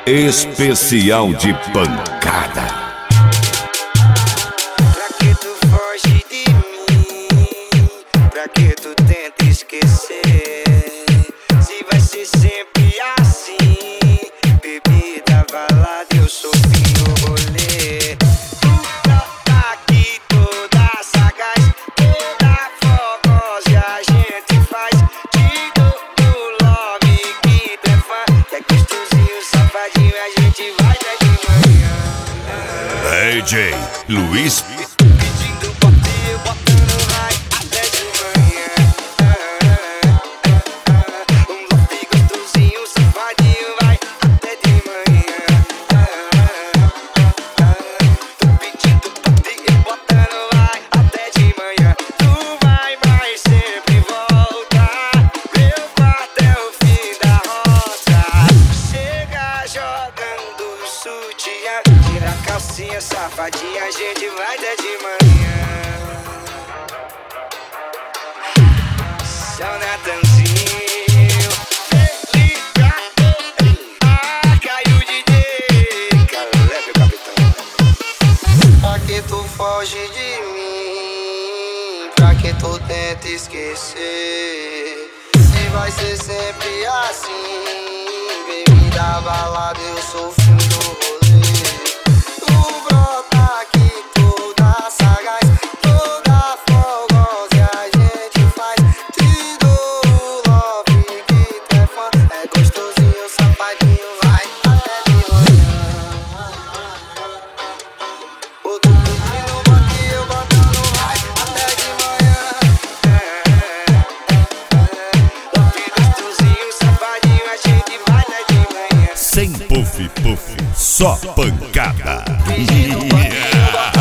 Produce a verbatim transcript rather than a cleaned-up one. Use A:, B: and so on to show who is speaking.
A: Especial de pancada.
B: Pra que tu foge de mim? Pra que tu tenta esquecer? Se vai ser sempre assim, bebida, balada, eu sou fim do rolê. Tu brota aqui toda sagaz, toda fogosa, a gente faz. Te dou o love que tu é fã, que é gostosinho, safadinho, a gente vai até de manhã.
A: D J Luiz
B: Pedindo bote, eu botando vai até de manhã. Um love gostosinho, safadinho, vai até de manhã. Tô pedindo bote, eu botando vai até de manhã. Tu vai, mas sempre volta. Meu quarto é o fim da rota. Chega jogando sutiã, tira a calcinha, safadinha, a gente vai até de manhã. São Natanzinho, liga, ah, caiu o D J, Caleb, o capitão. Pra que tu foge de mim? Pra que tu tenta esquecer? Se vai ser sempre assim, bebida, balada, eu sou o fim do rolê. Tu brota aqui toda sagaz, toda fogosa, a gente faz. Te dou o love que tu é fã, é gostosinho, safadinho, vai até de manhã. Ô, tu pedindo bote, eu botando vai até de manhã. Love gostosinho, safadinho, a gente vai até de manhã.
A: sem puff puff, só pancada.
B: Pedindo bote, eu botando